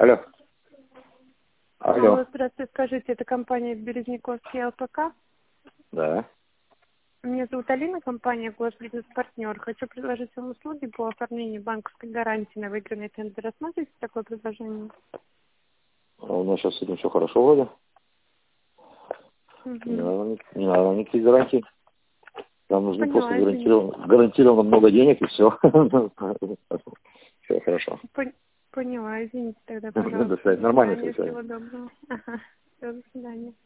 Алло. Алло. Алло, здравствуйте, скажите, это компания Березняковский ЛПК? Да. Меня зовут Алина, компания «Госбизнес-партнер». Хочу предложить вам услуги по оформлению банковской гарантии на выигранный тендер. Рассмотрите такое предложение? У меня сейчас с этим все хорошо вроде. Угу. Не надо никаких гарантий. Нам нужно Поняла, просто гарантированно много денег и все. Все хорошо. Поняла, извините тогда, До пожалуйста. свидания. Нормально все. Всего доброго. Ага. Все, до свидания.